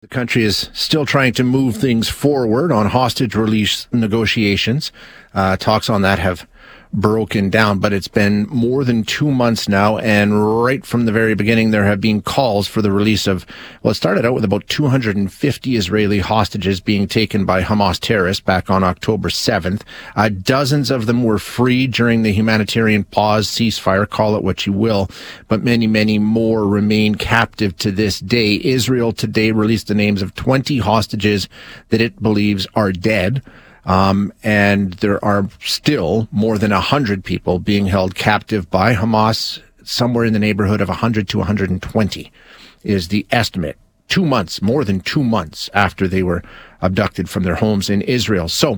The country is still trying to move things forward on hostage release negotiations. Talks on that have broken down, but it's been more than 2 months now, and right from the very beginning there have been calls for the release of, well, it started out with about 250 Israeli hostages being taken by Hamas terrorists back on October 7th. Dozens of them were freed during the humanitarian pause, ceasefire, call it what you will, but many, many more remain captive to this day. Israel today released the names of 20 hostages that it believes are dead. And there are still more than 100 people being held captive by Hamas. Somewhere in the neighborhood of 100 to 120 is the estimate. 2 months, more than 2 months after they were abducted from their homes in Israel. So,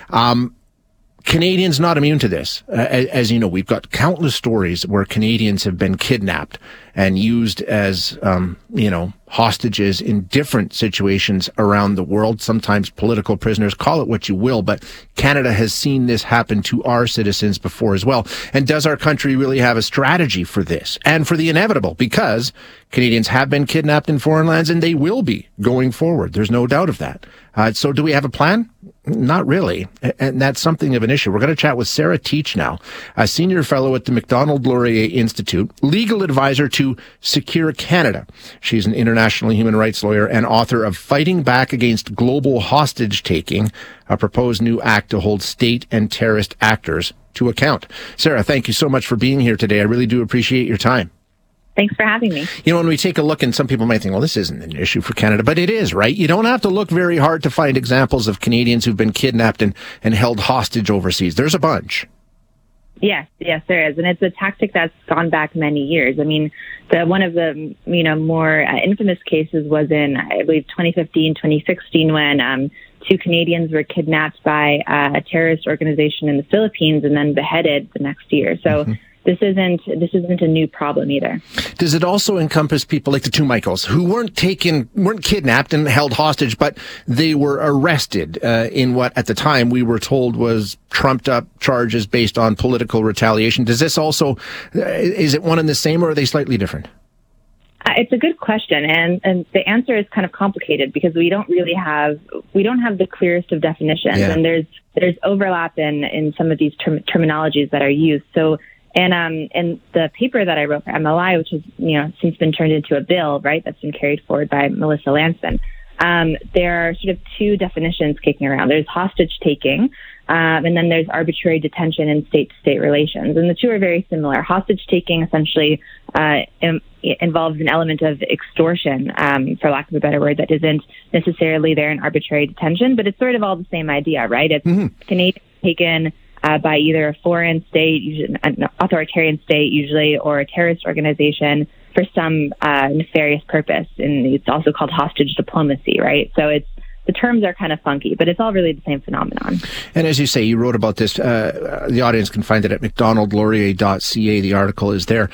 Canadians not immune to this. As you know, we've got countless stories where Canadians have been kidnapped and used as, hostages in different situations around the world, sometimes political prisoners, call it what you will, but Canada has seen this happen to our citizens before as well. And does our country really have a strategy for this and for the inevitable? Because Canadians have been kidnapped in foreign lands and they will be going forward. There's no doubt of that. So do we have a plan? Not really. And that's something of an issue. We're going to chat with Sarah Teach now, a senior fellow at the Macdonald-Laurier Institute, legal advisor to Secure Canada. She's an international human rights lawyer and author of Fighting Back Against Global Hostage Taking, a proposed new act to hold state and terrorist actors to account. Sarah, thank you so much for being here today. I really do appreciate your time. Thanks for having me. You know, when we take a look, and some people might think, well, this isn't an issue for Canada, but it is, right? You don't have to look very hard to find examples of Canadians who've been kidnapped and held hostage overseas. There's a bunch. Yes, there is. And it's a tactic that's gone back many years. I mean, one of the, more infamous cases was in, I believe, 2015, 2016, when two Canadians were kidnapped by a terrorist organization in the Philippines and then beheaded the next year. So This isn't a new problem either. Does it also encompass people like the two Michaels who weren't kidnapped and held hostage, but they were arrested in what at the time we were told was trumped up charges based on political retaliation? Does this also, is it one and the same, or are they slightly different? It's a good question, and the answer is kind of complicated because we don't have the clearest of definitions, and there's overlap in some of these terminologies that are used. So. And in the paper that I wrote for MLI, which has since been turned into a bill, right, that's been carried forward by Melissa Lansman, there are sort of two definitions kicking around. There's hostage taking, and then there's arbitrary detention in state-to-state relations. And the two are very similar. Hostage taking essentially involves an element of extortion, for lack of a better word, that isn't necessarily there in arbitrary detention, but it's sort of all the same idea, right? It's Canadians taken by either a foreign state, usually an authoritarian state usually, or a terrorist organization for some nefarious purpose. And it's also called hostage diplomacy, right? So the terms are kind of funky, but it's all really the same phenomenon. And as you say, you wrote about this. The audience can find it at macdonaldlaurier.ca. The article is there.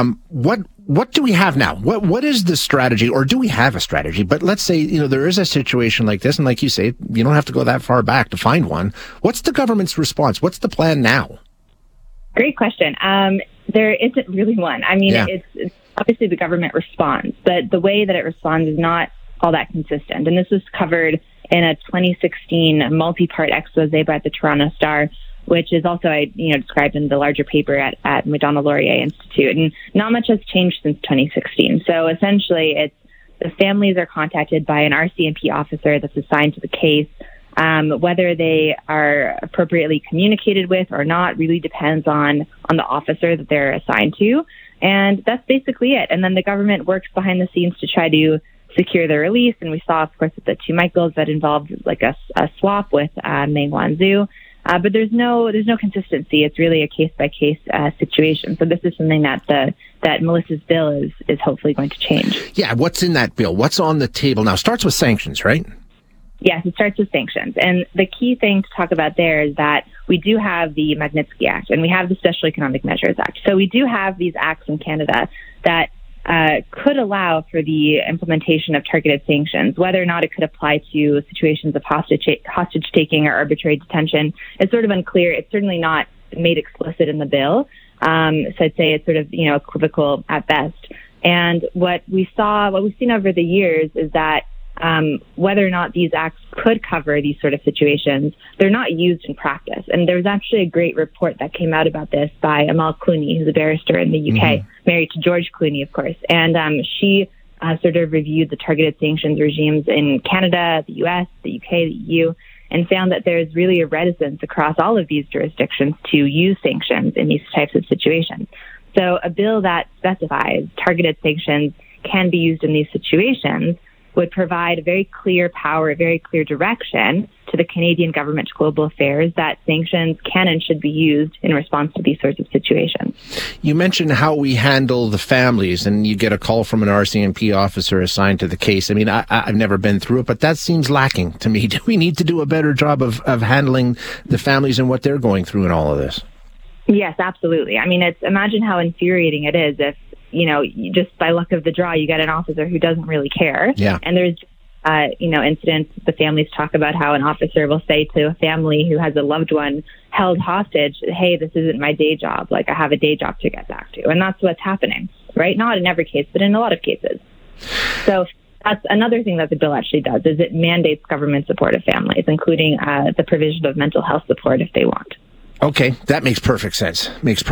What do we have now? What is the strategy, or do we have a strategy? But let's say, there is a situation like this, and like you say, you don't have to go that far back to find one. What's the government's response? What's the plan now? Great question. There isn't really one. I mean, it's obviously the government responds, but the way that it responds is not all that consistent. And this was covered in a 2016 multi-part expose by the Toronto Star, which is also, described in the larger paper at Macdonald-Laurier Institute. And not much has changed since 2016. So essentially, it's the families are contacted by an RCMP officer that's assigned to the case. Whether they are appropriately communicated with or not really depends on the officer that they're assigned to. And that's basically it. And then the government works behind the scenes to try to secure the release. And we saw, of course, with the two Michaels that involved like a swap with Meng Wanzhou. But there's no consistency. It's really a case-by-case situation. So this is something that Melissa's bill is hopefully going to change. Yeah, what's in that bill? What's on the table now? Starts with sanctions, right? Yes, it starts with sanctions. And the key thing to talk about there is that we do have the Magnitsky Act and we have the Special Economic Measures Act. So we do have these acts in Canada that could allow for the implementation of targeted sanctions. Whether or not it could apply to situations of hostage taking or arbitrary detention is sort of unclear. It's certainly not made explicit in the bill. So I'd say it's sort of, equivocal at best. And what we've seen over the years is that whether or not these acts could cover these sort of situations, they're not used in practice. And there was actually a great report that came out about this by Amal Clooney, who's a barrister in the UK, married to George Clooney, of course. And she sort of reviewed the targeted sanctions regimes in Canada, the US, the UK, the EU, and found that there's really a reticence across all of these jurisdictions to use sanctions in these types of situations. So a bill that specifies targeted sanctions can be used in these situations would provide a very clear power, a very clear direction to the Canadian government, to Global Affairs, that sanctions can and should be used in response to these sorts of situations. You mentioned how we handle the families, and you get a call from an RCMP officer assigned to the case. I mean, I've never been through it, but that seems lacking to me. Do we need to do a better job of handling the families and what they're going through in all of this? Yes, absolutely. I mean, imagine how infuriating it is if, just by luck of the draw, you get an officer who doesn't really care. Yeah. And there's, incidents, the families talk about how an officer will say to a family who has a loved one held hostage, hey, this isn't my day job. Like, I have a day job to get back to. And that's what's happening, right? Not in every case, but in a lot of cases. So that's another thing that the bill actually does, is it mandates government support of families, including the provision of mental health support if they want. Okay, that makes perfect sense.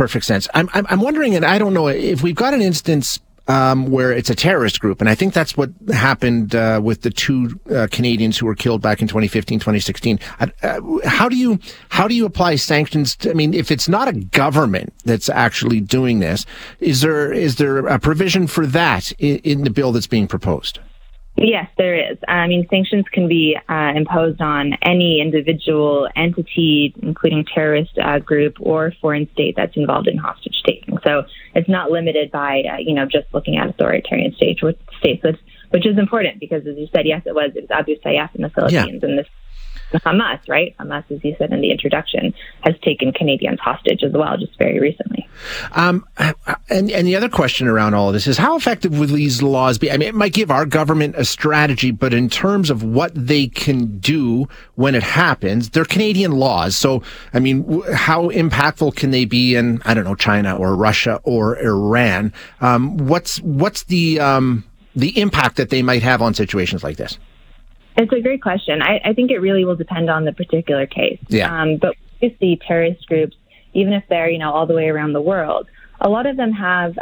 I'm wondering, and I don't know, if we've got an instance where it's a terrorist group, and I think that's what happened with the two Canadians who were killed back in 2015, 2016. How do you apply sanctions? I mean, if it's not a government that's actually doing this, is there a provision for that in the bill that's being proposed? Yes, there is. I mean, sanctions can be imposed on any individual entity, including terrorist group or foreign state that's involved in hostage taking. So it's not limited by, just looking at authoritarian states, which is important because, as you said, yes, it was Abu Sayyaf in the Philippines, and Hamas, right? Hamas, as you said in the introduction, has taken Canadians hostage as well, just very recently. And the other question around all of this is, how effective will these laws be? I mean, it might give our government a strategy, but in terms of what they can do when it happens, they're Canadian laws. So, I mean, how impactful can they be in, I don't know, China or Russia or Iran? What's the impact that they might have on situations like this? It's a great question. I think it really will depend on the particular case. Yeah. But we see terrorist groups, even if they're, all the way around the world, a lot of them have,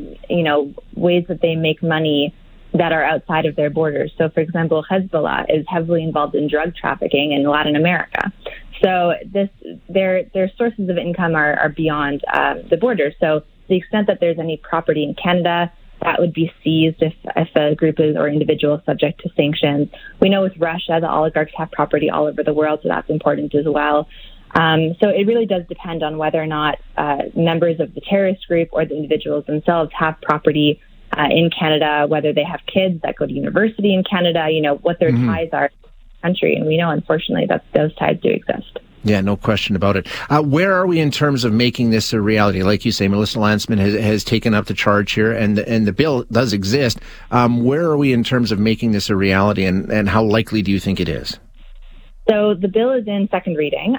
ways that they make money that are outside of their borders. So, for example, Hezbollah is heavily involved in drug trafficking in Latin America. So their sources of income are beyond the border. So to the extent that there's any property in Canada, that would be seized if a group is or individual is subject to sanctions. We know with Russia, the oligarchs have property all over the world, so that's important as well. So it really does depend on whether or not members of the terrorist group or the individuals themselves have property in Canada, whether they have kids that go to university in Canada, what their ties are to the country. And we know, unfortunately, that those ties do exist. Yeah, no question about it. Where are we in terms of making this a reality? Like you say, Melissa Lantsman has taken up the charge here, and the bill does exist. Where are we in terms of making this a reality, and how likely do you think it is? So the bill is in second reading.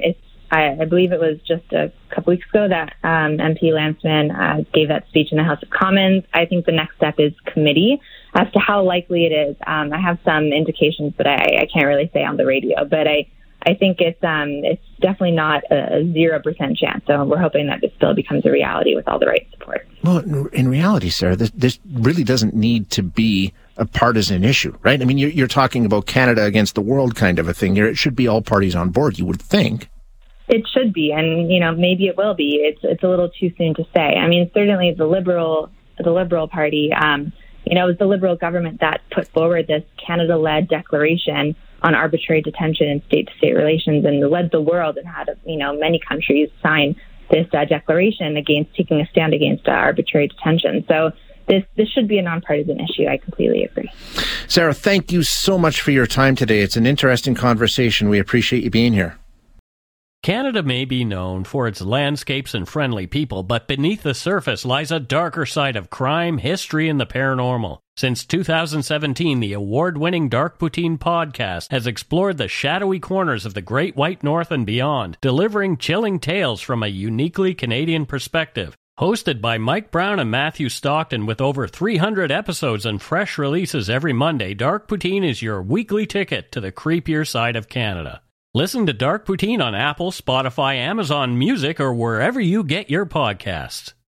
I believe it was just a couple weeks ago that MP Lantsman gave that speech in the House of Commons. I think the next step is committee. As to how likely it is, I have some indications, but I can't really say on the radio. But I think it's definitely not a 0% chance. So we're hoping that this bill becomes a reality with all the right support. Well, in reality, Sarah, this really doesn't need to be a partisan issue, right? I mean, you're talking about Canada against the world kind of a thing here. It should be all parties on board, you would think. It should be, and maybe it will be. It's a little too soon to say. I mean, certainly the Liberal Party, it was the Liberal government that put forward this Canada-led declaration on arbitrary detention and state-to-state relations, and led the world and had many countries sign this declaration against taking a stand against arbitrary detention. So this should be a nonpartisan issue. I completely agree. Sarah, thank you so much for your time today. It's an interesting conversation. We appreciate you being here. Canada may be known for its landscapes and friendly people, but beneath the surface lies a darker side of crime, history, and the paranormal. Since 2017, the award-winning Dark Poutine podcast has explored the shadowy corners of the Great White North and beyond, delivering chilling tales from a uniquely Canadian perspective. Hosted by Mike Brown and Matthew Stockton with over 300 episodes and fresh releases every Monday, Dark Poutine is your weekly ticket to the creepier side of Canada. Listen to Dark Poutine on Apple, Spotify, Amazon Music, or wherever you get your podcasts.